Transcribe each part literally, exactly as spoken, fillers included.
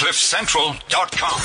cliff central dot com.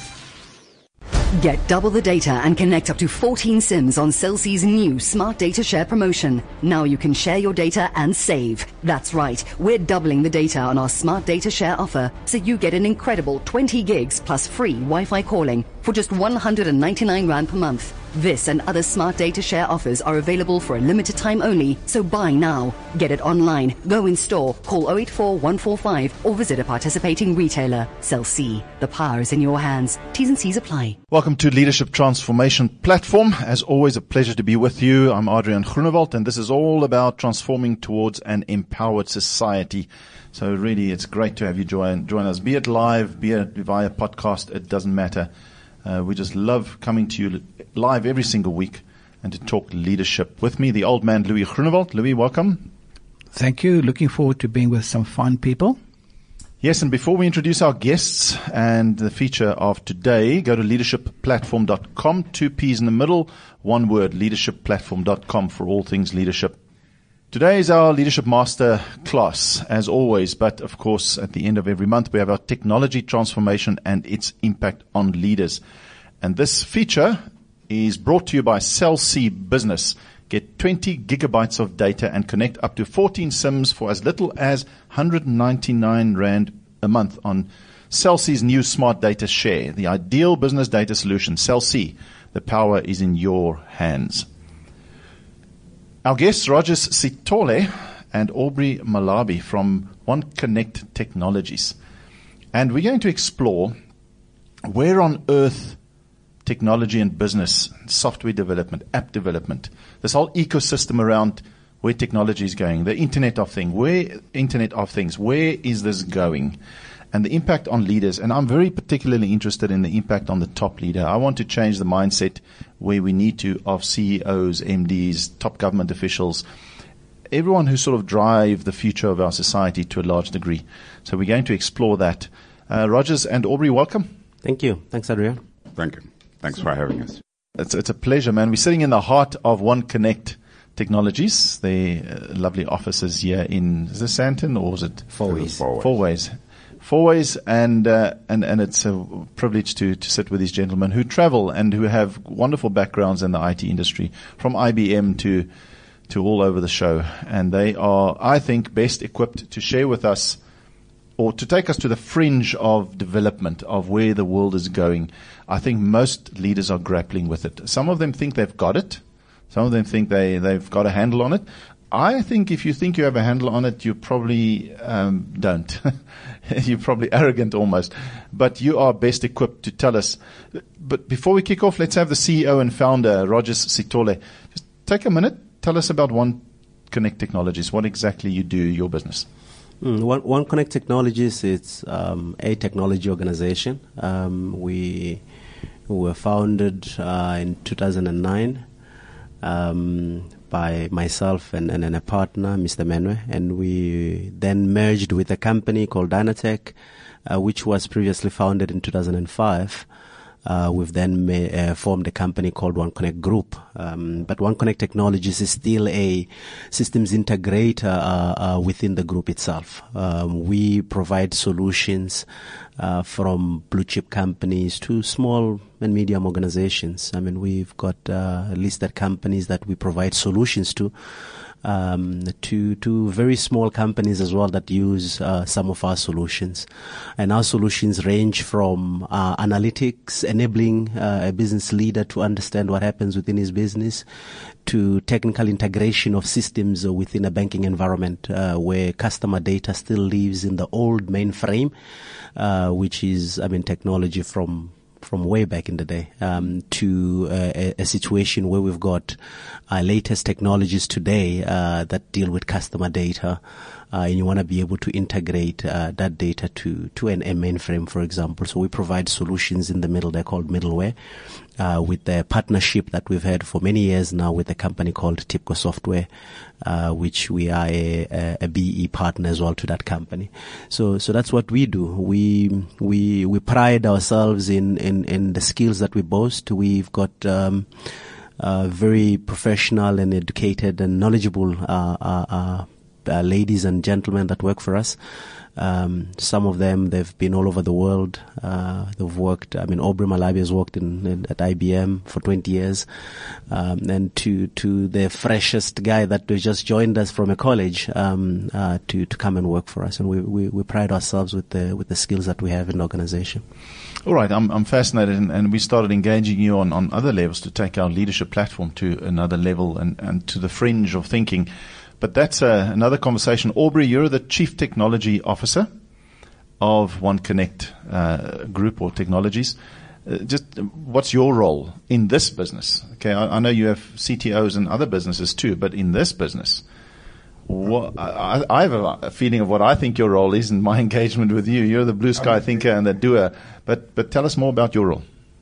Get double the data and connect up to fourteen SIMs on Cell C's new Smart Data Share promotion. Now you can share your data and save. That's right, we're doubling the data on our Smart Data Share offer, so you get an incredible twenty gigs plus free Wi-Fi calling for just one hundred ninety-nine rand per month. This and other Smart Data Share offers are available for a limited time only, so buy now. Get it online, go in store, call zero eight four one four five or visit a participating retailer. Cell C, the power is in your hands. T's and C's apply. Welcome to Leadership Transformation Platform. As always, a pleasure to be with you. I'm Adrian Groenewald, and this is all about transforming towards an empowered society. So really, it's great to have you join, join us, be it live, be it via podcast, it doesn't matter. Uh, we just love coming to you live every single week and to talk leadership. With me, the old man, Louis Groenewald. Louis, welcome. Thank you. Looking forward to being with some fun people. Yes, and before we introduce our guests and the feature of today, go to leadership platform dot com, two P's in the middle, one word, leadership platform dot com for all things leadership. Today is our Leadership Master class, as always, but of course, at the end of every month, we have our technology transformation and its impact on leaders. And this feature is brought to you by Cell C Business. Get twenty gigabytes of data and connect up to fourteen SIMs for as little as one hundred ninety-nine rand a month on Cell C's new Smart Data Share, the ideal business data solution. Cell C, the power is in your hands. Our guests, Rogers Sithole and Aubrey Malabi from OneConnect Technologies. And we're going to explore where on earth technology and business, software development, app development, this whole ecosystem around where technology is going, the Internet of Things, where Internet of Things, where is this going? And the impact on leaders. And I'm very particularly interested in the impact on the top leader. I want to change the mindset where we need to of C E Os, M Ds, top government officials, everyone who sort of drive the future of our society to a large degree. So we're going to explore that. Uh, Rogers and Aubrey, welcome. Thank you. Thanks, Adrian. Thank you. Thanks for having us. It's, it's a pleasure, man. We're sitting in the heart of OneConnect Technologies, the uh, lovely offices here in, is this Sandton or is it? Fourways. Fourways. Fourways, and uh, and and it's a privilege to to sit with these gentlemen who travel and who have wonderful backgrounds in the I T industry, from I B M to to all over the show, and they are, I think, best equipped to share with us or to take us to the fringe of development of where the world is going. I think most leaders are grappling with it. Some of them think they've got it. Some of them think they they've got a handle on it. I think if you think you have a handle on it, you probably um, don't. You're probably arrogant almost. But you are best equipped to tell us. But before we kick off, let's have the C E O and founder, Rogers Sithole. Just take a minute. Tell us about OneConnect Technologies. What exactly you do, your business. Mm, One, OneConnect Technologies, it's um, a technology organization. Um, we were founded uh, in two thousand nine. Um, by myself and, and, and a partner, Mister Menwe, and we then merged with a company called Dynatech, uh, which was previously founded in two thousand five. Uh, we've then ma- uh, formed a company called OneConnect Group. Um, but OneConnect Technologies is still a systems integrator uh, uh, within the group itself. Um, we provide solutions uh, from blue chip companies to small and medium organizations. I mean, we've got uh, listed companies that we provide solutions to. Um, to to very small companies as well that use uh, some of our solutions, and our solutions range from uh, analytics, enabling uh, a business leader to understand what happens within his business, to technical integration of systems within a banking environment uh, where customer data still lives in the old mainframe, uh, which is, I mean, technology from. from way back in the day, um, to uh, a, a situation where we've got uh, latest technologies today uh, that deal with customer data, uh, and you want to be able to integrate uh, that data to to an, a mainframe, for example. So we provide solutions in the middle. They're called middleware, uh, with the partnership that we've had for many years now with a company called Tipco Software, uh, which we are a, a, a B E partner as well to that company. So, so that's what we do. We, we, we pride ourselves in, in, in the skills that we boast. We've got, um, uh, very professional and educated and knowledgeable, uh, uh, uh uh, ladies and gentlemen that work for us. Um, some of them, they've been all over the world. Uh, they've worked, I mean, Aubrey Malabi has worked in, in, at I B M for twenty years. Um, and to, to the freshest guy that just joined us from a college, um, uh, to, to come and work for us. And we, we, we pride ourselves with the, with the skills that we have in the organization. All right, I'm, I'm fascinated, and, and we started engaging you on, on other levels to take our leadership platform to another level and, and to the fringe of thinking. But that's uh, another conversation. Aubrey, you're the Chief Technology Officer of One Connect uh, Group or Technologies. Uh, just what's your role in this business? Okay, I, I know you have C T Os and other businesses too, but in this business, what, I, I have a feeling of what I think your role is in my engagement with you. You're the blue sky thinker and the doer. But but tell us more about your role.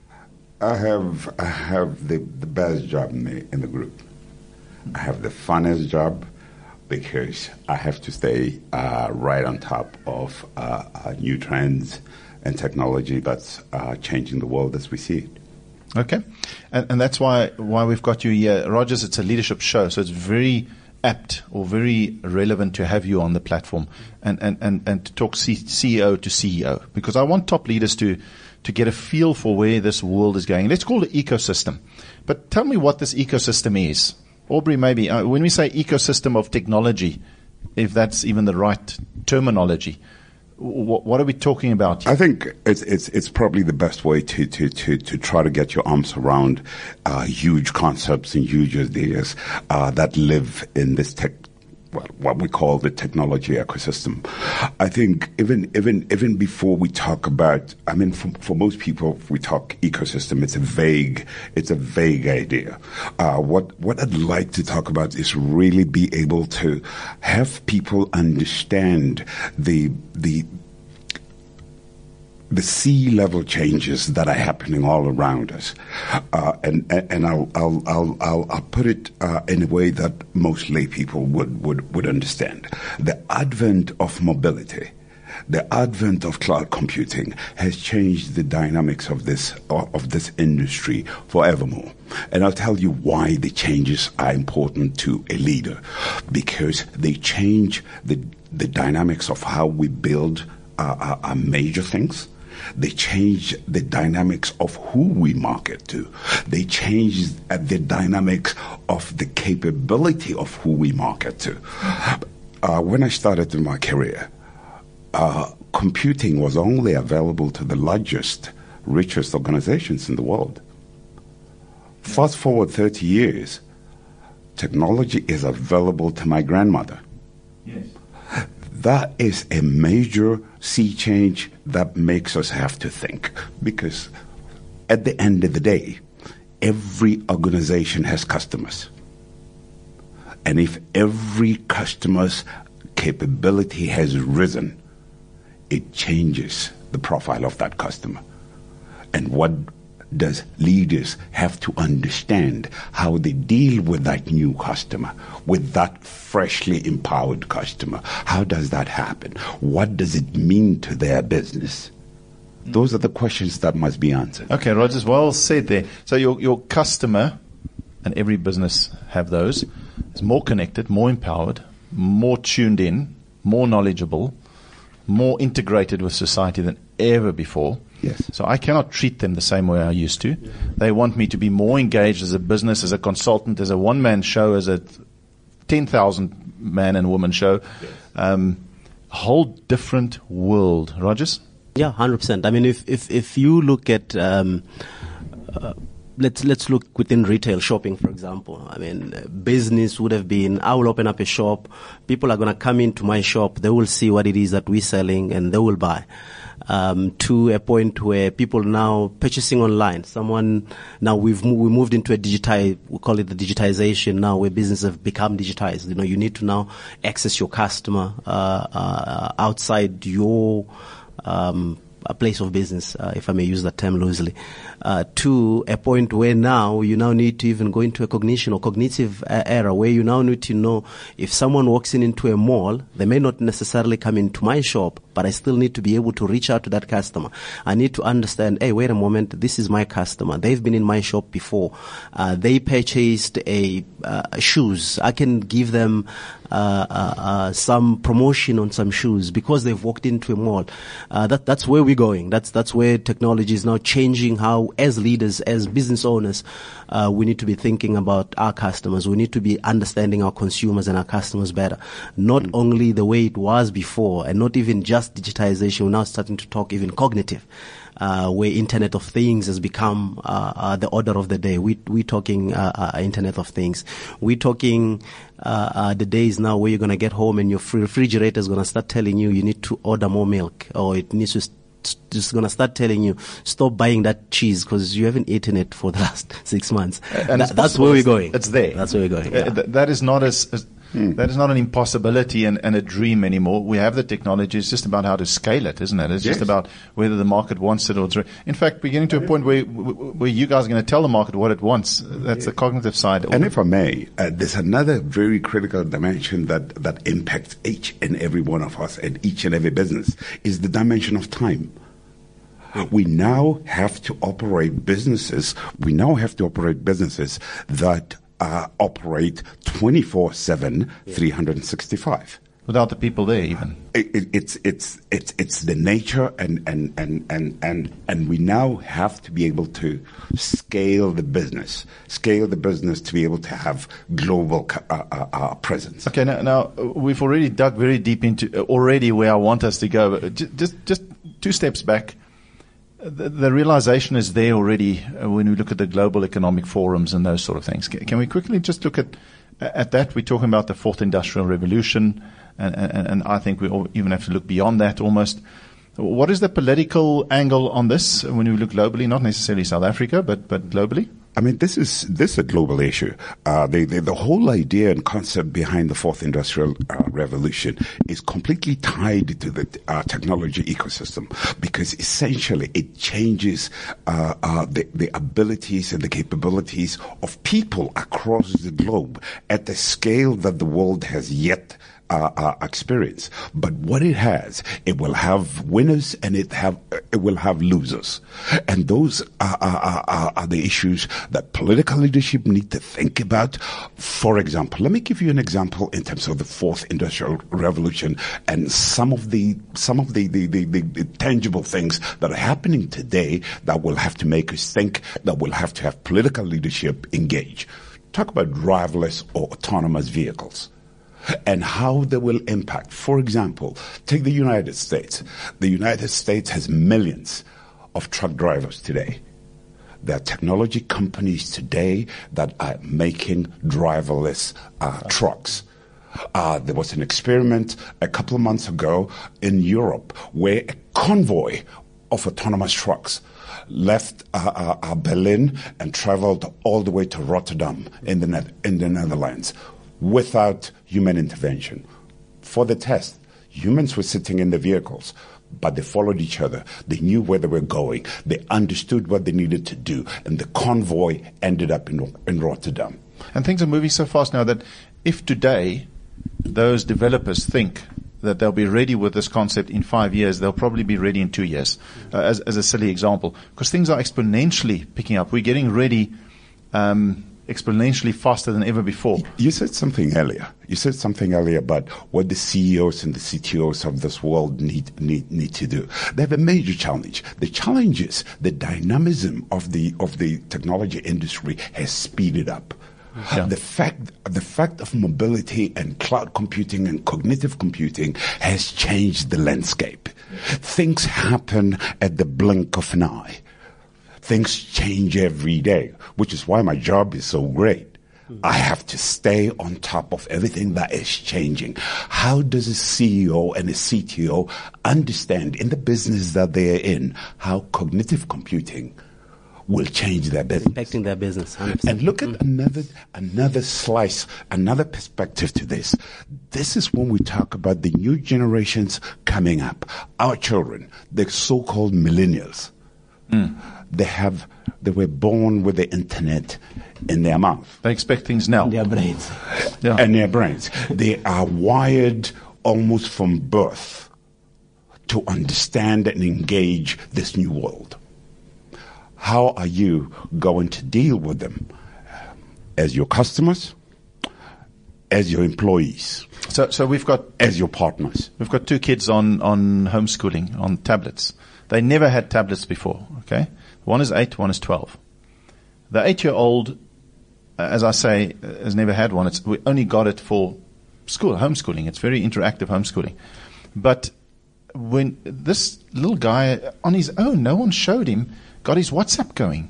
I have I have the, the best job in the, in the group. I have the funnest job because I have to stay uh, right on top of uh, uh, new trends and technology that's uh, changing the world as we see it. Okay, and, and that's why why we've got you here, Rogers. It's a leadership show, so it's very apt or very relevant to have you on the platform and, and, and, and to talk C- CEO to C E O, because I want top leaders to, to get a feel for where this world is going. Let's call it ecosystem. But tell me what this ecosystem is. Aubrey, maybe, uh, when we say ecosystem of technology, if that's even the right terminology, w- what are we talking about here? I think it's it's it's probably the best way to to to, to try to get your arms around uh, huge concepts and huge ideas uh, that live in this tech, well, what we call the technology ecosystem. I think even even even before we talk about, I mean, for, for most people, if we talk ecosystem, it's a vague it's a vague idea. Uh, what what I'd like to talk about is really be able to have people understand the the the sea level changes that are happening all around us, uh, and and I'll I'll I'll I'll, I'll put it uh, in a way that most lay people would, would would understand. The advent of mobility, the advent of cloud computing has changed the dynamics of this of this industry forevermore. And I'll tell you why the changes are important to a leader, because they change the the dynamics of how we build uh, our, our major things. They change the dynamics of who we market to. They change uh, the dynamics of the capability of who we market to. Uh, when I started in my career, uh, computing was only available to the largest, richest organizations in the world. Fast forward thirty years, technology is available to my grandmother. Yes. That is a major sea change that makes us have to think, because at the end of the day, every organization has customers. And if every customer's capability has risen, it changes the profile of that customer. And what does leaders have to understand? How they deal with that new customer, with that freshly empowered customer. How does that happen? What does it mean to their business? Those are the questions that must be answered. Okay, Rogers, well said there. So your your customer, and every business have those, is more connected, more empowered, more tuned in, more knowledgeable, more integrated with society than ever before. Yes. So I cannot treat them the same way I used to. Yeah. They want me to be more engaged as a business, as a consultant, as a one-man show, as a ten thousand man and woman show. Yes. Um, a whole different world. Rogers? Yeah, one hundred percent. I mean, if, if, if you look at, um, uh, let's, let's look within retail shopping, for example. I mean, business would have been, I will open up a shop. People are going to come into my shop. They will see what it is that we're selling and they will buy. Um, to a point where people now purchasing online. Someone now we've mo- we moved into a digitize. We call it the digitization now, where businesses have become digitized. You know, you need to now access your customer uh, uh, outside your um, a place of business, uh, if I may use that term loosely. Uh, to a point where now you now need to even go into a cognition or cognitive uh, era, where you now need to know if someone walks in into a mall, they may not necessarily come into my shop, but I still need to be able to reach out to that customer. I need to understand, hey, wait a moment, this is my customer. They've been in my shop before. Uh, they purchased a uh, shoes. I can give them uh, uh, uh, some promotion on some shoes because they've walked into a mall. Uh, that that's where we're going. That's that's where technology is now changing how, as leaders, as business owners, uh, we need to be thinking about our customers. We need to be understanding our consumers and our customers better. Not mm-hmm. only the way it was before, and not even just digitization. We're now starting to talk even cognitive. Uh, where Internet of Things has become uh, uh, the order of the day. We, we're talking uh, uh, Internet of Things. We're talking uh, uh, the days now where you're going to get home and your refrigerator is going to start telling you you need to order more milk, or it needs to st- just going to start telling you stop buying that cheese because you haven't eaten it for the last six months. And Th- that's where we're going. It's there. That's where we're going. Uh, yeah. th- that is not as... as Hmm. That is not an impossibility and, and a dream anymore. We have the technology. It's just about how to scale it, isn't it? It's yes. just about whether the market wants it or it's. Re- In fact, we're getting to a point where where you guys are going to tell the market what it wants. That's the cognitive side. And if I may, uh, there's another very critical dimension that, that impacts each and every one of us and each and every business is the dimension of time. We now have to operate businesses. We now have to operate businesses that Uh, operate twenty-four seven, three hundred sixty-five. Without the people there, even. It, it, it's it's it's it's the nature, and, and, and, and, and, and we now have to be able to scale the business, scale the business to be able to have global uh, uh, uh, presence. Okay, now, now we've already dug very deep into uh, already where I want us to go. Just just, just two steps back. The, the realization is there already uh, when we look at the global economic forums and those sort of things. Can, can we quickly just look at at that? We're talking about the fourth industrial revolution, and, and, and I think we all even have to look beyond that almost. What is the political angle on this when we look globally, not necessarily South Africa, but, but globally? I mean, this is this is a global issue. Uh, the, the the whole idea and concept behind the fourth industrial uh, revolution is completely tied to the uh, technology ecosystem, because essentially it changes uh, uh, the the abilities and the capabilities of people across the globe at the scale that the world has yet Uh, uh, experience. But what it has, it will have winners and it have uh, it will have losers, and those are, are, are, are the issues that political leadership need to think about. For example, let me give you an example in terms of the fourth industrial revolution and some of the some of the the, the, the, the tangible things that are happening today that will have to make us think, that will have to have political leadership engage. Talk about driverless or autonomous vehicles and how they will impact. For example, take the United States. The United States has millions of truck drivers today. There are technology companies today that are making driverless uh, trucks. Uh, there was an experiment a couple of months ago in Europe where a convoy of autonomous trucks left uh, uh, uh, Berlin and traveled all the way to Rotterdam in the, ne- in the Netherlands, without human intervention. For the test, humans were sitting in the vehicles, but they followed each other. They knew where they were going. They understood what they needed to do, and the convoy ended up in, in Rotterdam. And things are moving so fast now that if today those developers think that they'll be ready with this concept in five years, they'll probably be ready in two years, uh, as, as a silly example, because things are exponentially picking up. We're getting ready um, exponentially faster than ever before. You said something earlier. You said something earlier about what the C E Os and the C T Os of this world need need need to do. They have a major challenge. The challenge is the dynamism of the of the technology industry has speeded up. Yeah. The fact the fact of mobility and cloud computing and cognitive computing has changed the landscape. Things happen at the blink of an eye. Things change every day, which is why my job is so great. I have to stay on top of everything that is changing. How does a C E O and a C T O understand in the business that they are in how cognitive computing will change their business? Impacting their business. one hundred percent. And look at another another slice, another perspective to this. This is when we talk about the new generations coming up. Our children, the so-called millennials. Mm. They have, they were born with the internet in their mouth. They expect things now. In their brains. Yeah. And their brains. They are wired almost from birth to understand and engage this new world. How are you going to deal with them as your customers, as your employees, So, so we've got as your partners? we've got two kids on on homeschooling on tablets. They never had tablets before. Okay, one is eight, one is twelve. The eight-year-old, uh, as I say, uh, has never had one. It's, we only got it for school homeschooling. It's very interactive homeschooling. But when this little guy on his own, no one showed him, got his WhatsApp going,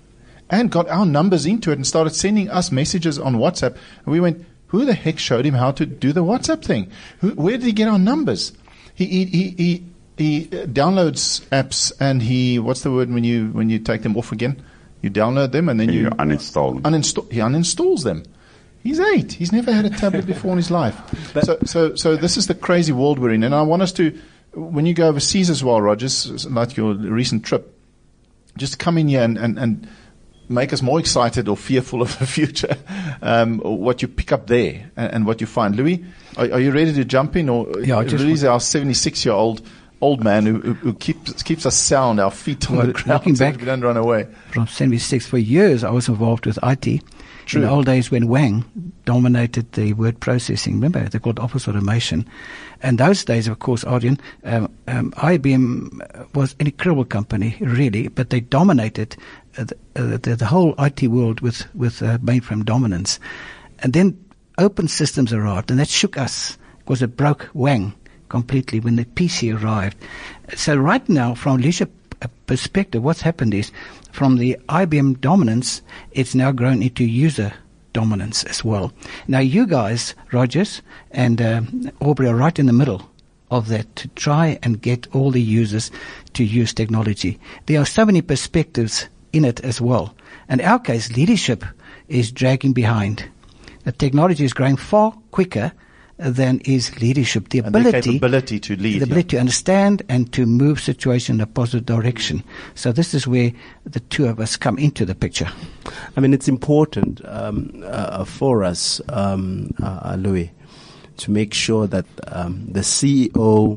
and got our numbers into it, and started sending us messages on WhatsApp. And we went, who the heck showed him how to do the WhatsApp thing? Who, where did he get our numbers? He he he he, he downloads apps, and he what's the word when you when you take them off again? You download them and then you, You uninstall them. Uninstall. He uninstalls them. He's eight. He's never had a tablet before in his life. So so so this is the crazy world we're in, and I want us to, when you go overseas as well, Rogers, like your recent trip, just come in here and and. and make us more excited or fearful of the future, um, or what you pick up there and, and what you find. Louis, are, are you ready to jump in? Or Yeah, I just Louis is our seventy-six-year-old old man who, who, who keeps keeps us sound, our feet on Well, the ground, looking so back- that we don't run away. From seventy-six, for years I was involved with I T. True. In the old days when Wang dominated the word processing, remember, they called office automation. And those days, of course, Adrian, um, um, I B M was an incredible company, really, but they dominated uh, the, uh, the, the whole I T world with, with uh, mainframe dominance. And then open systems arrived, and that shook us because it broke Wang completely when the P C arrived. So right now, from a leadership perspective, what's happened is from the I B M dominance, it's now grown into user dominance as well. Now you guys, Rogers and uh, Aubrey, are right in the middle of that to try and get all the users to use technology. There are so many perspectives in it as well. In our case, leadership is dragging behind. The technology is growing far quicker than is leadership. The And the ability, capability to lead, the ability yeah. to understand and to move situation in a positive direction. So this is where the two of us come into the picture. I mean, it's important um, uh, for us, um, uh, Louis, to make sure that um, the C E O,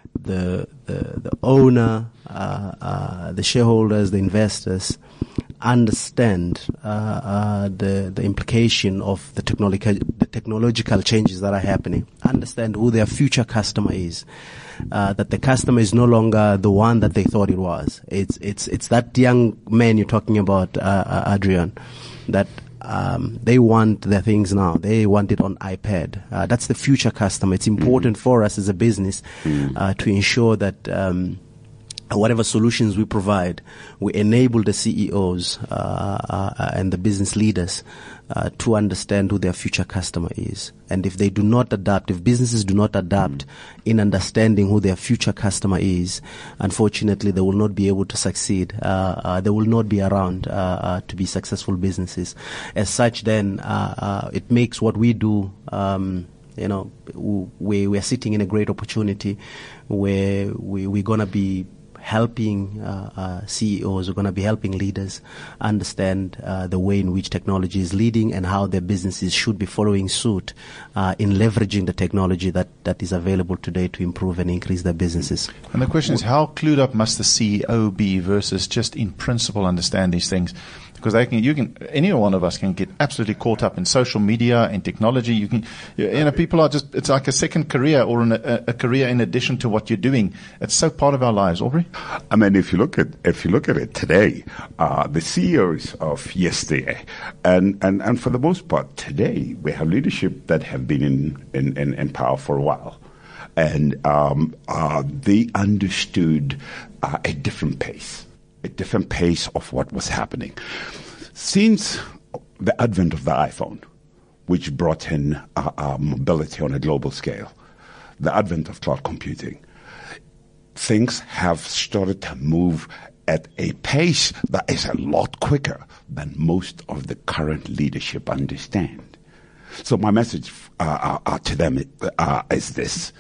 the the, the owner, uh, uh, the shareholders, the investors, understand uh, uh, the the implication of the technological the technological changes that are happening. Understand who their future customer is. Uh, that the customer is no longer the one that they thought it was. It's it's it's that young man you're talking about, uh, uh, Adrian, that um, they want their things now. They want it on iPad. Uh, that's the future customer. It's important mm. for us as a business mm. uh, to ensure that um, whatever solutions we provide, we enable the C E Os uh, uh, and the business leaders uh, to understand who their future customer is. And if they do not adapt, if businesses do not adapt mm. in understanding who their future customer is, unfortunately, they will not be able to succeed. Uh, uh, they will not be around uh, uh, to be successful businesses. As such, then, uh, uh, it makes what we do um, you know, we, we're sitting in a great opportunity where we, we're going to be helping uh, uh, C E Os, we're going to be helping leaders understand uh, the way in which technology is leading and how their businesses should be following suit uh, in leveraging the technology that, that is available today to improve and increase their businesses. And the question is, how clued up must the C E O be versus just in principle understand these things? Because they can, you can, any one of us can get absolutely caught up in social media and technology. You can, you know, people are just, it's like a second career or an, a, a career in addition to what you're doing. It's so part of our lives. Aubrey? I mean, if you look at, if you look at it today, uh, the C E Os of yesterday, and, and, and for the most part today, we have leadership that have been in, in, in, in power for a while. And, um, uh, they understood, uh, a different pace. A different pace of what was happening. Since the advent of the iPhone, which brought in uh, uh, mobility on a global scale, the advent of cloud computing, things have started to move at a pace that is a lot quicker than most of the current leadership understand. So my message uh, uh, to them uh, is this.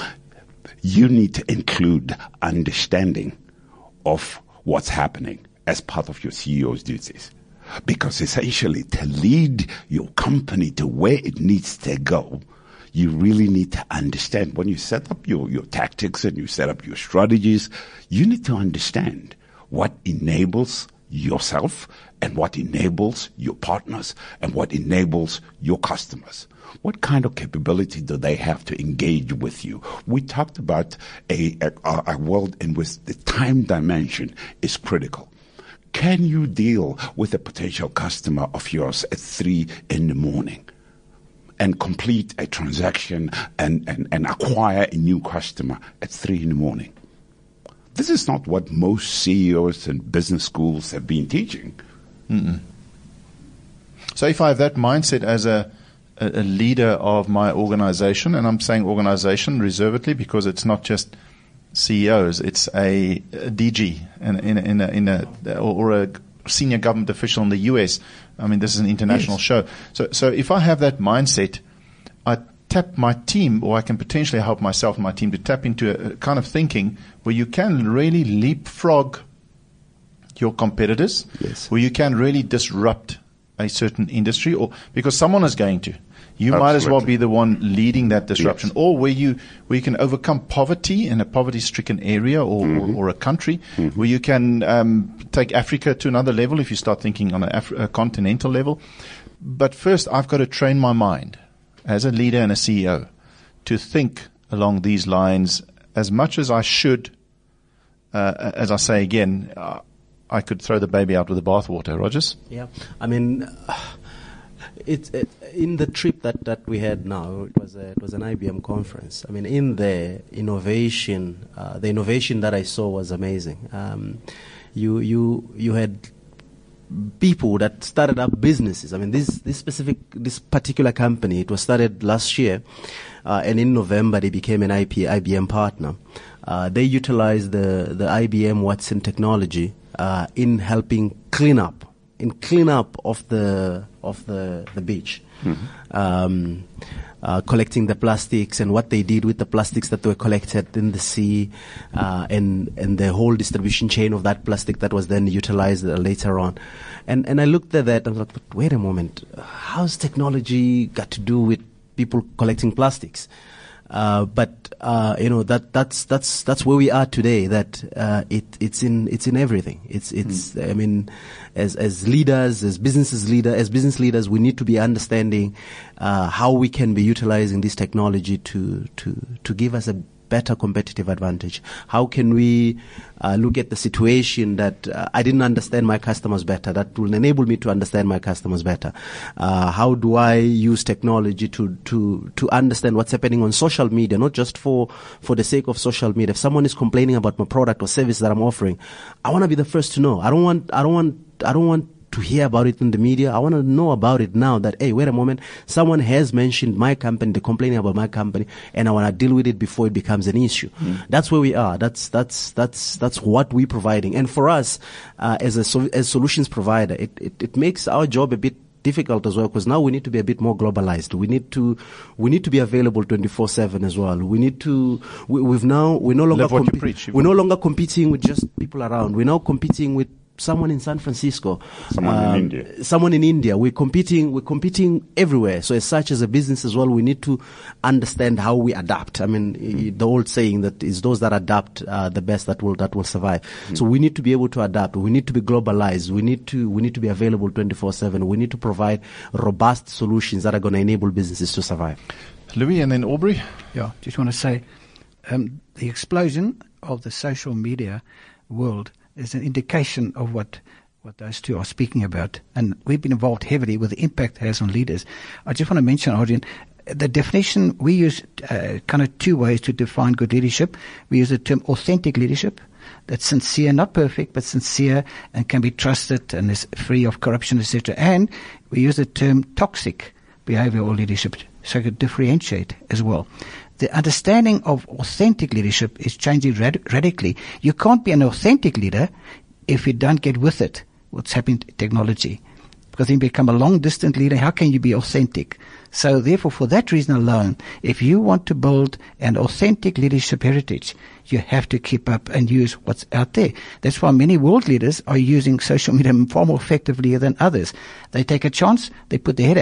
You need to include understanding of what's happening as part of your C E O's duties. Because essentially to lead your company to where it needs to go, you really need to understand when you set up your, your tactics and you set up your strategies, you need to understand what enables yourself and what enables your partners and what enables your customers. What kind of capability do they have to engage with you? We talked about a, a, a world in which the time dimension is critical. Can you deal with a potential customer of yours at three in the morning and complete a transaction and, and, and acquire a new customer at three in the morning? This is not what most C E Os and business schools have been teaching. Mm-mm. So if I have that mindset as a, a, a leader of my organization, and I'm saying organization reservedly because it's not just C E Os, it's a, a D G in, in, in, a, in a, or a senior government official in the U S. I mean, this is an international yes. show. So, so if I have that mindset, I tap my team, or I can potentially help myself and my team to tap into a, a kind of thinking where you can really leapfrog your competitors, yes. where you can really disrupt a certain industry, or because someone is going to. You Absolutely. might as well be the one leading that disruption, yes. or where you where you can overcome poverty in a poverty-stricken area or, mm-hmm. or, or a country, mm-hmm. where you can um, take Africa to another level if you start thinking on a, Af- a continental level. But first, I've got to train my mind as a leader and a C E O to think along these lines as much as I should. Uh, as I say again, uh, I could throw the baby out with the bathwater. Rogers? Yeah, I mean, uh, it's it, in the trip that, that we had now. It was a, it was an I B M conference. I mean, in the innovation, uh, the innovation that I saw was amazing. Um, you you you had people that started up businesses. I mean, this this specific this particular company, it was started last year, uh, and in November they became an I P, I B M partner. Uh, they utilized the the I B M Watson technology uh, in helping clean up, in clean up of the of the the beach, mm-hmm. um, uh, collecting the plastics and what they did with the plastics that were collected in the sea, uh, and and the whole distribution chain of that plastic that was then utilized uh, later on. And and I looked at that and I was like, but wait a moment, how's technology got to do with people collecting plastics? Uh, but uh, you know that that's that's that's where we are today. That uh, it it's in it's in everything. It's it's. Mm. I mean, as as leaders, as businesses leader, as business leaders, we need to be understanding uh, how we can be utilizing this technology to to to give us a better competitive advantage. How can we uh, look at the situation that uh, I didn't understand my customers better, that will enable me to understand my customers better? Uh, how do I use technology to, to, to understand what's happening on social media, not just for, for the sake of social media. If someone is complaining about my product or service that I'm offering, I want to be the first to know. I don't want, I don't want, I don't want to hear about it in the media. I want to know about it now that, hey, wait a moment, someone has mentioned my company, they're complaining about my company, and I want to deal with it before it becomes an issue. Mm. That's where we are. That's, that's, that's, that's what we're providing. And for us, uh, as a, so, as solutions provider, it, it, it makes our job a bit difficult as well, because now we need to be a bit more globalized. We need to, we need to be available twenty-four seven as well. We need to, we, we've now, we're no longer, compi- preach, we're no longer competing with just people around. We're now competing with someone in San Francisco, someone um, in India, someone in India. We're competing. We're competing everywhere. So, as such, as a business as well, we need to understand how we adapt. I mean, mm. the old saying that is those that adapt uh, the best that will that will survive. Mm. So, we need to be able to adapt. We need to be globalized. We need to we need to be available twenty-four seven. We need to provide robust solutions that are going to enable businesses to survive. Louis, and then Aubrey. Yeah, just want to say, um, the explosion of the social media world is an indication of what, what those two are speaking about. And we've been involved heavily with the impact it has on leaders. I just want to mention, Adrian, the definition, we use uh, kind of two ways to define good leadership. We use the term authentic leadership. That's sincere, not perfect, but sincere and can be trusted and is free of corruption, et cetera. And we use the term toxic behavioral leadership, so to differentiate as well. The understanding of authentic leadership is changing rad- radically. You can't be an authentic leader if you don't get with it, what's happening to technology. Because then you become a long-distance leader. How can you be authentic? So therefore, for that reason alone, if you want to build an authentic leadership heritage, you have to keep up and use what's out there. That's why many world leaders are using social media far more effectively than others. They take a chance, they put their head out,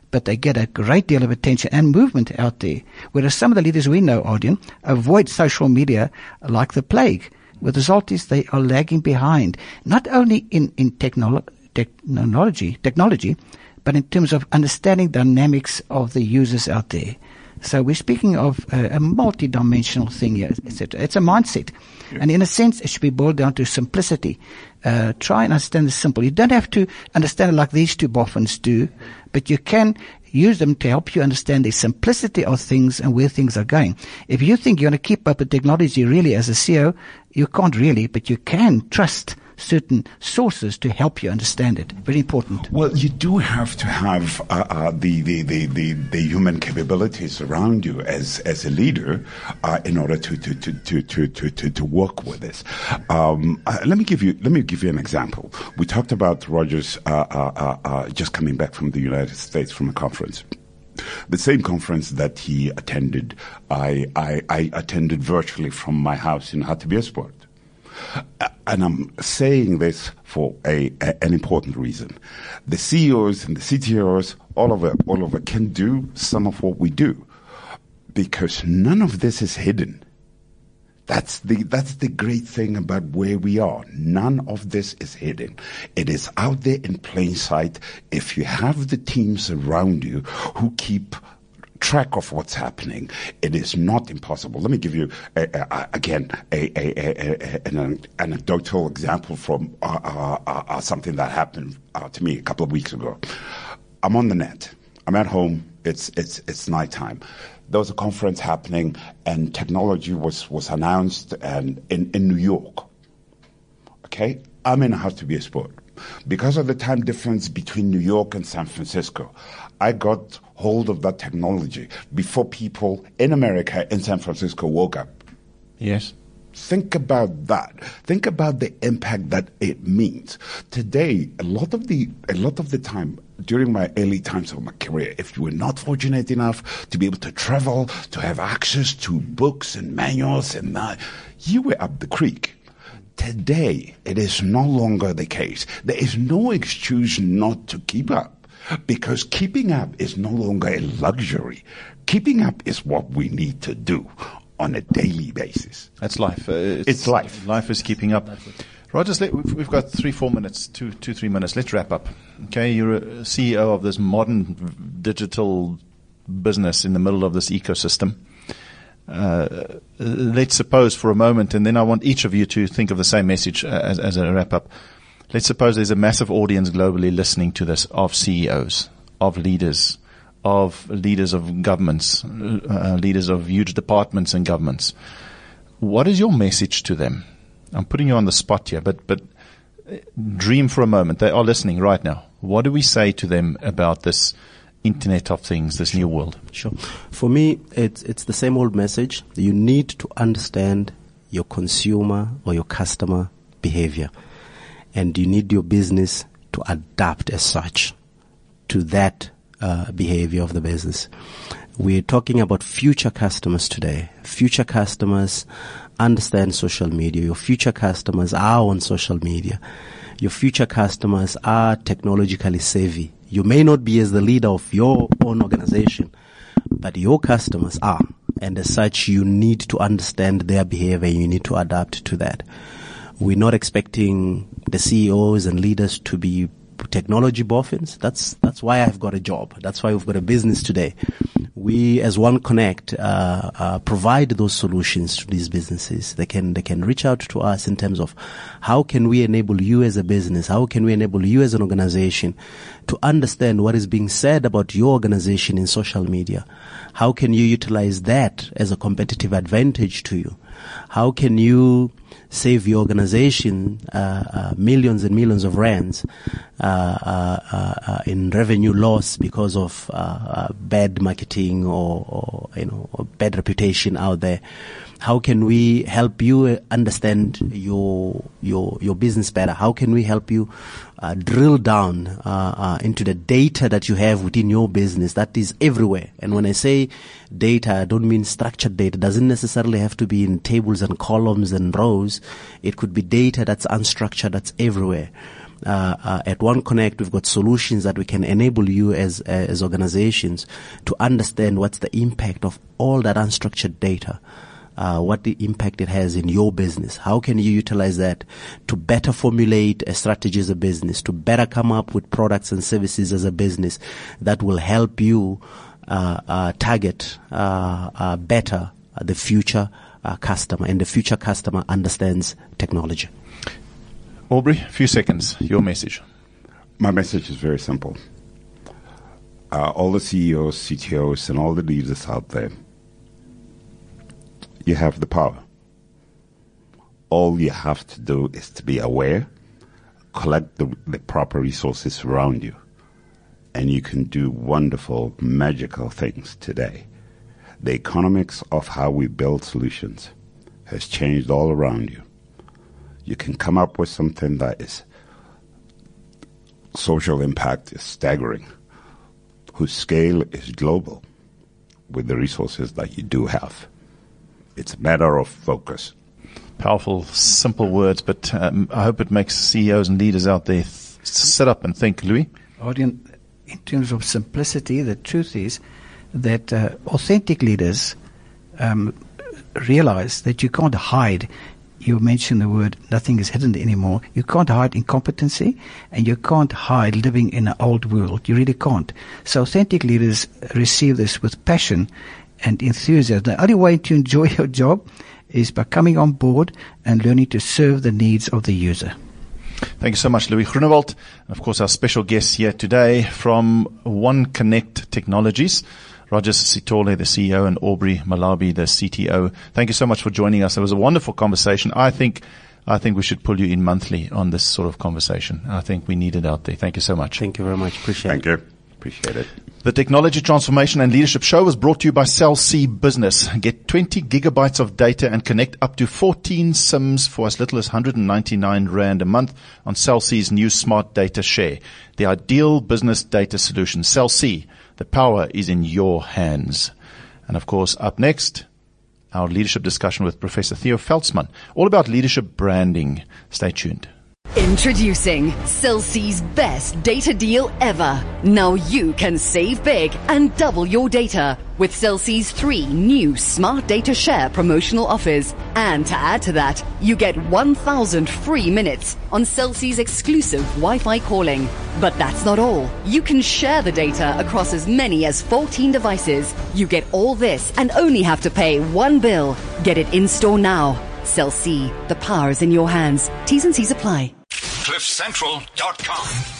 but they get a great deal of attention and movement out there. Whereas some of the leaders we know, Ardian, avoid social media like the plague. Well, the result is they are lagging behind, not only in, in technolo- technology, technology, but in terms of understanding dynamics of the users out there. So we're speaking of a, a multi-dimensional thing here, et cetera. It's a mindset. Yeah. And in a sense, it should be boiled down to simplicity. Uh, try and understand the simple. You don't have to understand it like these two boffins do, but you can use them to help you understand the simplicity of things and where things are going. If you think you're going to keep up with technology really as a C E O, you can't really, but you can trust certain sources to help you understand it. Very important. Well, you do have to have uh, uh, the, the, the, the, the human capabilities around you as, as a leader uh, in order to, to, to, to, to, to, to, to work with this. Um, uh, let me give you let me give you an example. We talked about Rogers uh, uh, uh, just coming back from the United States from a conference. The same conference that he attended, I, I, I attended virtually from my house in Hartbeespoort. And I'm saying this for a, a, an important reason. The C E Os and the C T Os, all of it, all of it can do some of what we do because none of this is hidden. That's the, that's the great thing about where we are. None of this is hidden. It is out there in plain sight. If you have the teams around you who keep track of what's happening, it is not impossible. Let me give you a, a, again a, a, a, an anecdotal example from uh, uh, uh, something that happened uh, to me a couple of weeks ago. I'm on the net. I'm at home. It's it's it's nighttime. There was a conference happening, and technology was was announced, and in in New York. Okay, I'm in Hartbeespoort. Because of the time difference between New York and San Francisco, I got hold of that technology before people in America, in San Francisco, woke up. Yes. Think about that. Think about the impact that it means. Today, a lot of the a lot of the time during my early times of my career, if you were not fortunate enough to be able to travel, to have access to books and manuals and that, you were up the creek. Today, it is no longer the case. There is no excuse not to keep up, because keeping up is no longer a luxury. Keeping up is what we need to do on a daily basis. That's life. Uh, it's, it's life. Life is keeping up. Rogers, let, we've, we've got three, four minutes, two, two, three minutes. Let's wrap up. Okay, you're a C E O of this modern digital business in the middle of this ecosystem. Uh, let's suppose for a moment, and then I want each of you to think of the same message as, as a wrap up. Let's suppose there's a massive audience globally listening to this of C E Os, of leaders, of leaders of governments, uh, leaders of huge departments and governments. What is your message to them? I'm putting you on the spot here, but, but dream for a moment. They are listening right now. What do we say to them about this Internet of Things, this new world? Sure. For me, it's it's the same old message. You need to understand your consumer or your customer behavior, and you need your business to adapt as such to that uh, behavior of the business. We're talking about future customers today. Future customers understand social media. Your future customers are on social media. Your future customers are technologically savvy. You may not be as the leader of your own organization, but your customers are. And as such, you need to understand their behavior. You need to adapt to that. We're not expecting the C E Os and leaders to be technology boffins. That's, that's why I've got a job. That's why we've got a business today. We, as One Connect, uh, uh, provide those solutions to these businesses. They can, they can reach out to us in terms of how can we enable you as a business? How can we enable you as an organization to understand what is being said about your organization in social media? How can you utilize that as a competitive advantage to you? How can you save your organization uh, uh, millions and millions of rands uh, uh, uh, in revenue loss because of uh, uh, bad marketing or, or you know or bad reputation out there? How can we help you understand your your your business better? How can we help you uh, drill down uh, uh, into the data that you have within your business that is everywhere? And when I say data, I don't mean structured data. It doesn't necessarily have to be in tables and columns and rows. It could be data that's unstructured, that's everywhere. uh, uh, at OneConnect, we've got solutions that we can enable you as uh, as organizations to understand what's the impact of all that unstructured data. Uh, what the impact it has in your business. How can you utilize that to better formulate a strategy as a business, to better come up with products and services as a business that will help you uh, uh, target uh, uh, better uh, the future uh, customer, and the future customer understands technology. Aubrey, a few seconds, your message. My message is very simple. Uh, all the C E Os, C T Os, and all the leaders out there, you have the power. All you have to do is to be aware, collect the, the proper resources around you, and you can do wonderful, magical things today. The economics of how we build solutions has changed all around you. You can come up with something that is social impact is staggering, whose scale is global, with the resources that you do have. It's a matter of focus. Powerful, simple words, but um, I hope it makes C E Os and leaders out there th- sit up and think. Louis? Arjen, in terms of simplicity, the truth is that uh, authentic leaders um, realize that you can't hide. You mentioned the word, nothing is hidden anymore. You can't hide incompetency, and you can't hide living in an old world. You really can't. So authentic leaders receive this with passion and enthusiasm. The only way to enjoy your job is by coming on board and learning to serve the needs of the user. Thank you so much, Louis Groenewald. And of course, our special guests here today from OneConnect Technologies, Rogers Sitole, the C E O, and Aubrey Malabi, the C T O. Thank you so much for joining us. It was a wonderful conversation. I think I think we should pull you in monthly on this sort of conversation. I think we need it out there. Thank you so much. Thank you very much. Appreciate Thank it. you. Appreciate it. The Technology Transformation and Leadership Show was brought to you by Cell C Business. Get twenty gigabytes of data and connect up to fourteen SIMs for as little as one hundred ninety-nine rand a month on Cell C's new Smart Data Share. The ideal business data solution. Cell C, the power is in your hands. And of course, up next, our leadership discussion with Professor Theo Veldsman, all about leadership branding. Stay tuned. Introducing Cell C's best data deal ever. Now you can save big and double your data with Cell C's three new Smart Data Share promotional offers. And to add to that, you get one thousand free minutes on Cell C's exclusive Wi-Fi calling. But that's not all. You can share the data across as many as fourteen devices. You get all this and only have to pay one bill. Get it in store now. Cell C, the power is in your hands. T's and C's apply. cliff central dot com